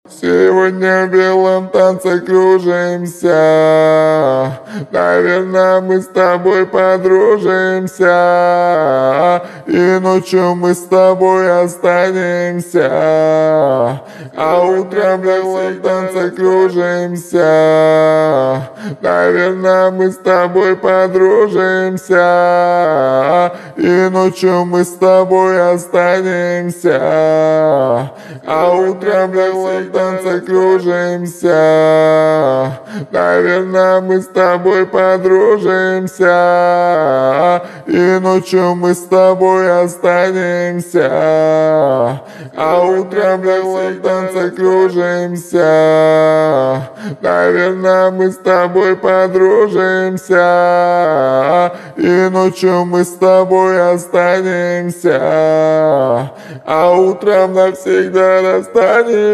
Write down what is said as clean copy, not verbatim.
Сегодня в белом танце кружимся, наверное, мы с тобой подружимся, и ночью мы с тобой останемся, а утром в белом танце кружимся, наверное, мы с тобой подружимся, и ночью мы с тобой останемся, а утром в белом танце кружимся, наверное, мы с тобой подружимся, и ночью мы с тобой останемся, а утром в белом танце кружимся, наверное, мы с тобой подружимся, и ночью мы с тобой останемся, а утром навсегда расстанемся.